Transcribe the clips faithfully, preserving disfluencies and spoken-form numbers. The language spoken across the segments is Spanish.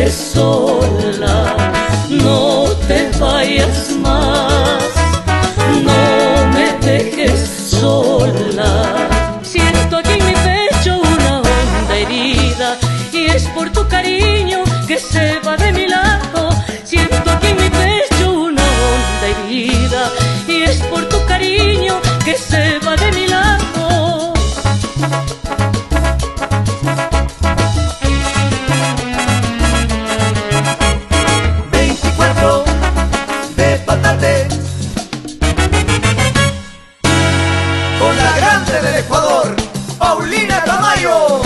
dejes sola, no te vayas más, no me dejes sola. Siento aquí en mi pecho una honda herida y es por tu cariño que se va de mi lado. Siento aquí en mi pecho una honda herida y es por tu cariño que se va de mi lado. veinticuatro de Patate, con la grande del Ecuador, Paulina Tamayo.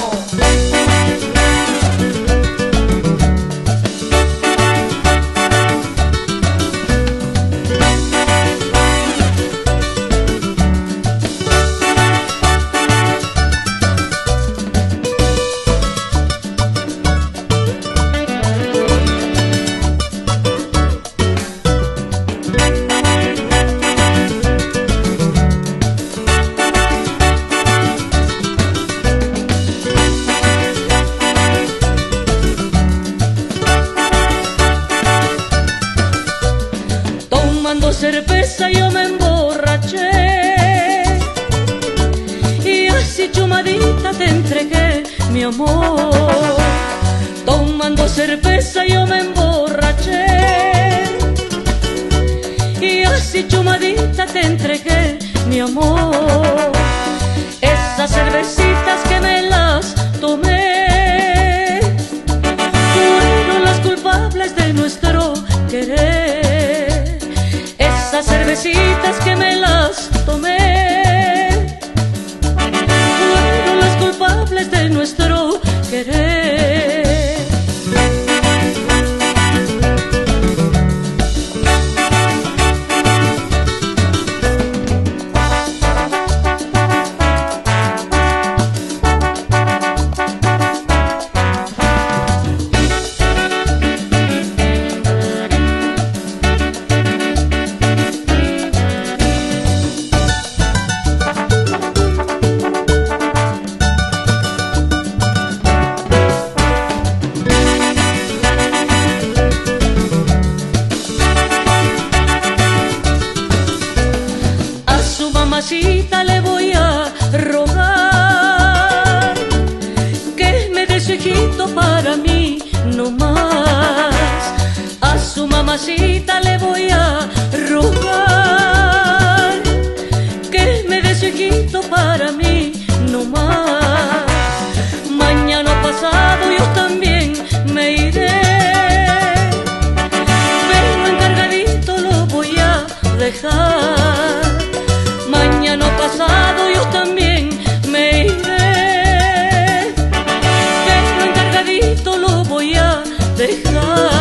Tomando cerveza yo me emborraché y así chumadita te entregué mi amor. Tomando cerveza yo me emborraché y así chumadita te entregué mi amor. Esas cervecitas que me las tomé fueron las culpables de nuestro querer. Esas cervecitas que me las tomé fueron las culpables de nuestro querer. Mamacita le voy a rogar que me dé su hijito para mí no más. A su mamacita le voy a rogar que me dé su hijito para mí no más. Mañana pasado yo también me iré, pero encargadito lo voy a dejar. Mañana pasado yo también me iré, pero encargadito lo voy a dejar.